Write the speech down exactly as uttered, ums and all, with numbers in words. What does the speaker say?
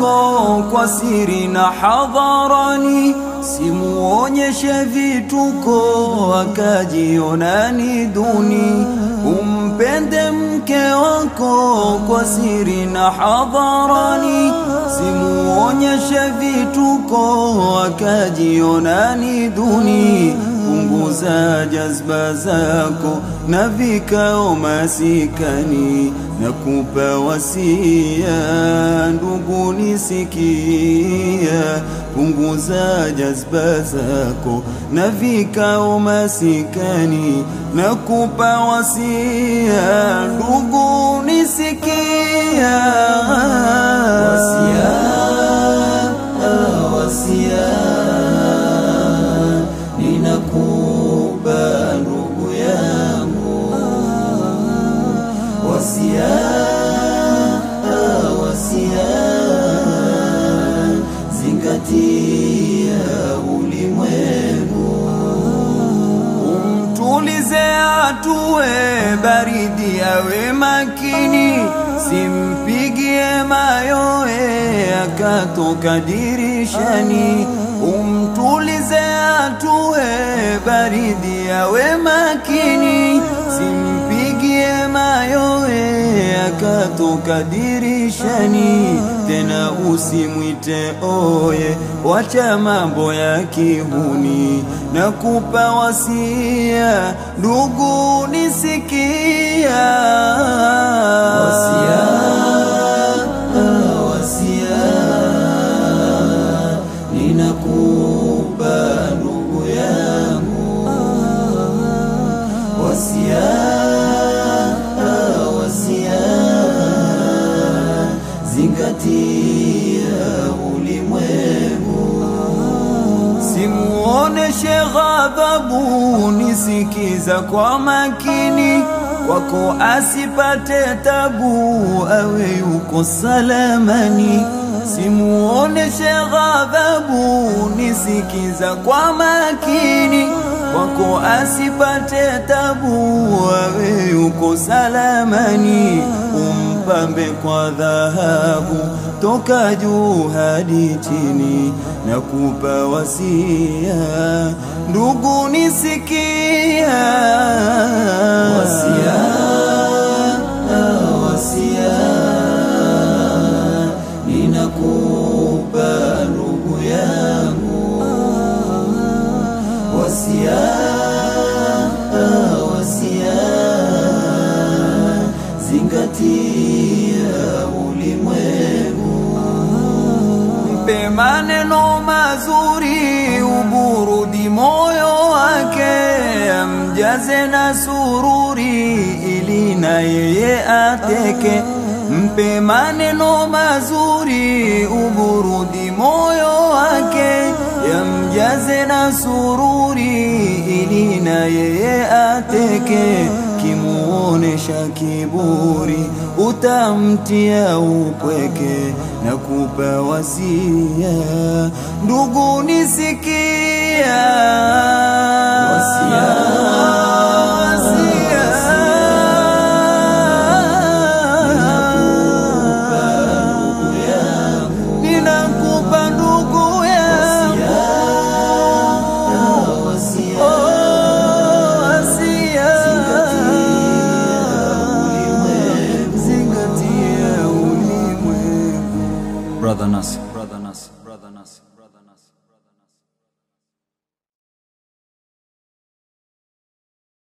wako kwa siri na hadharani, simuonyeshe vituko akajiona ni duni. Umpende mke wako kwa siri na hadharani, simuonyeshe vituko akajiona ni duni. Punguza jazba zako na vikao masikani, nakupa wasia ndugu nisikia. Punguza jazba zako na vikao masikani, nakupa wasia ndugu nisikia. Wasia, wasia ninakupa ndugu yangu. Wasia, wasia zingatia ulimwengu. Umtulize atue baridi awe makini, simpigie mayoe akatoka dirishani. Umtulize atue baridi awe makini, simpigie mayoe akatoka dirishani. Tena usimwite oye, wacha mambo ya kihuni, nakupa wasia ndugu nisikia. Wasia, wasia ninakupa ndugu yangu. Wasia, wasia zingatia ulimwengu. Simuoneshe ghadhabu, nisikiza kwa makini, kwako asipate tabu awe yuko salamani. Simuoneshe ghadhabu, nisikiza kwa makini, kwako asipate tabu awe yuko salamani. Umpambe kwa dhahabu toka juu hadi chini, nakupa wasia ndugu nisikia. Wasia, wasia ninakupa ndugu yangu. Wasia, wasia zingatia ulimwengu. Mpe maneno mazuri uburudi moyo wake, amjaze na sururi ili na yeye ateke. Mpe maneno mazuri uburudi moyo wake, yamjaze na sururi ili na yeye ateke. Kimuonesha kiburi utamtia upweke, nakupa wasia ndugu nisikia. Wasia, wasia ninakupa ndugu yangu. Wasia, wasia zingatia ulimwengu. Brother Nasir.